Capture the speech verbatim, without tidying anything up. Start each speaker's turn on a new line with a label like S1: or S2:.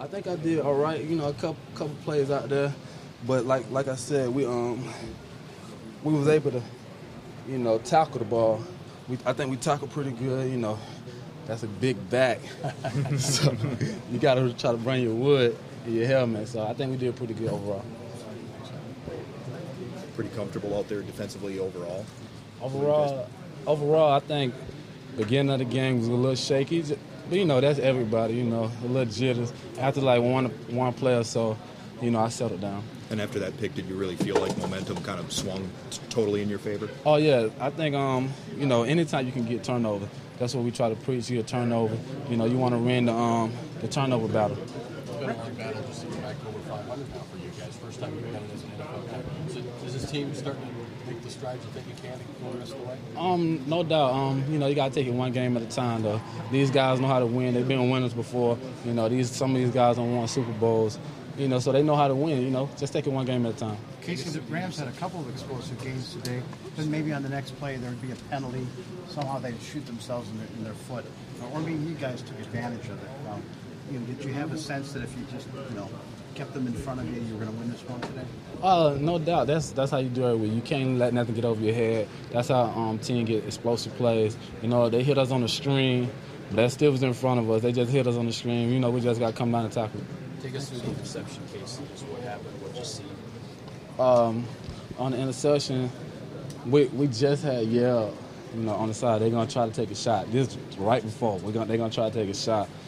S1: I think I did all right. You know, a couple couple plays out there, but like like I said, we um we was able to, you know, tackle the ball. We I think we tackled pretty good. You know, that's a big back, so you got to try to bring your wood in your helmet. So I think we did pretty good overall.
S2: Pretty comfortable out there defensively overall.
S1: Overall, overall, I think beginning of the game was a little shaky. But, you know, that's everybody, you know, a little jitters. After, like, one one play or so, you know, I settled down.
S2: And after that pick, did you really feel like momentum kind of swung t- totally in your favor?
S1: Oh, yeah. I think, um, you know, anytime you can get turnover, that's what we try to preach, you get turnover. You know, you want to win the, um, the turnover battle.
S3: It's been a long battle just to get back over five hundred now for you guys. First time you've been in this N F L game. So, is this team starting to make the strides you think you can to go the rest of the way?
S1: Um, no doubt. Um, you know, you got to take it one game at a time, though. These guys know how to win. They've been winners before. You know, these some of these guys don't won Super Bowls. You know, so they know how to win. You know, just take it one game at a time.
S4: Casey, the Rams had a couple of explosive games today. Then maybe on the next play there would be a penalty. Somehow they'd shoot themselves in their, in their foot. Or maybe you guys took advantage of it. Um, you know, did you have a sense that if you just, you know, kept them in front of you, you were going to win this one today?
S1: Uh, no doubt. That's that's how you do it. You can't let nothing get over your head. That's how um team get explosive plays. You know, they hit us on the string. That still was in front of us. They just hit us on the string. You know, we just got to come down and tackle it.
S3: Take us through the interception cases. What happened? What you see?
S1: Um, on the interception, we we just had Yale, you know, on the side. They're gonna try to take a shot. This is right before we're gonna they're gonna try to take a shot.